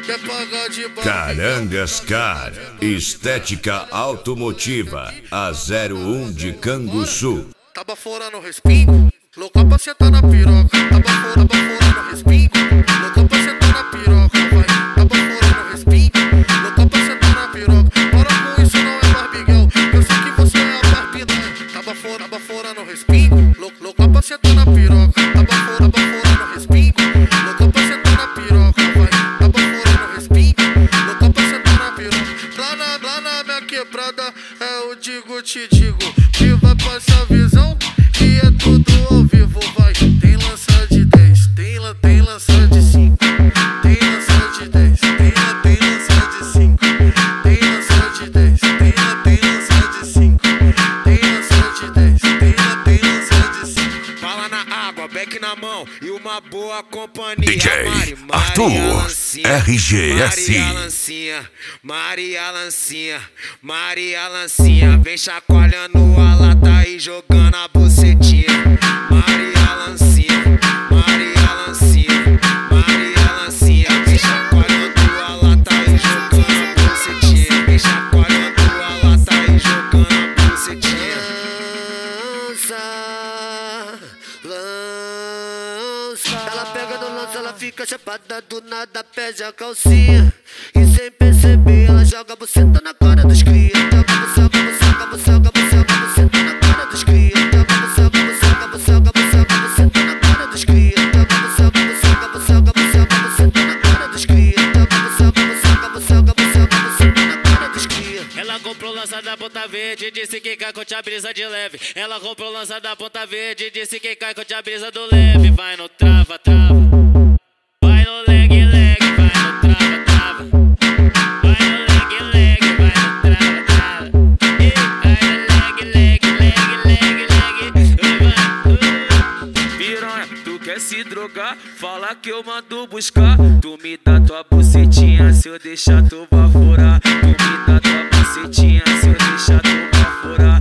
quer pagar de barrigão. Carangas Car, estética automotiva, a 01 de Canguçu. Tá baforando o respingo, louca pra sentar na piroca. Tá baforando o respingo, louca pra sentar na piroca. Vai, tá baforando o respingo, louca pra sentar na piroca. Para com isso, não é barbiguel, eu sei que você é a barbina. Tá baforando o respingo, louca pra sentar na piroca. Tá baforando o respingo, louca pra sentar na piroca. Vai, tá baforando o respingo, louca pra sentar na piroca. Lá na minha quebrada é o digo, te digo, que vai passar visão, que é tudo ao vivo. Vai, tem lança de 10, tem lança de 5, tem lança de 10, tem lança de 5, tem lança de 10, tem lança de 5, tem lança de 10, tem lança de 5. Bala na água, beck na mão e uma boa companhia. DJ Arthur, RGS. Maria Lancinha, vem chacoalhando a lata e jogando a bucetinha. Maria Lancinha, vem chacoalhando a lata e jogando a bucetinha. Vem chacoalhando a lata e jogando a bucetinha. Lança. Ela pega no lance, ela fica chapada, do nada pede a calcinha. E sem perceber, ela joga a buceta na cara dos cria. Joga a buceta na cara dos cria. Joga a buceta na cara dos cria. Joga a buceta na cara dos cria. Joga a buceta na cara dos cria. Ela comprou lança da Ponta Verde, disse que cai com a brisa de leve. Ela comprou lança da Ponta Verde, disse que cai com a brisa do leve. Vai no trava, vai no leg, vai no trava. Vai no leg, vai no trava. E vai no leg. Piranha, tu quer se drogar? Fala que eu mando buscar. Tu me dá tua bucetinha, se eu deixar tu baforar. Tu me dá tua bucetinha, se eu deixar tu baforar.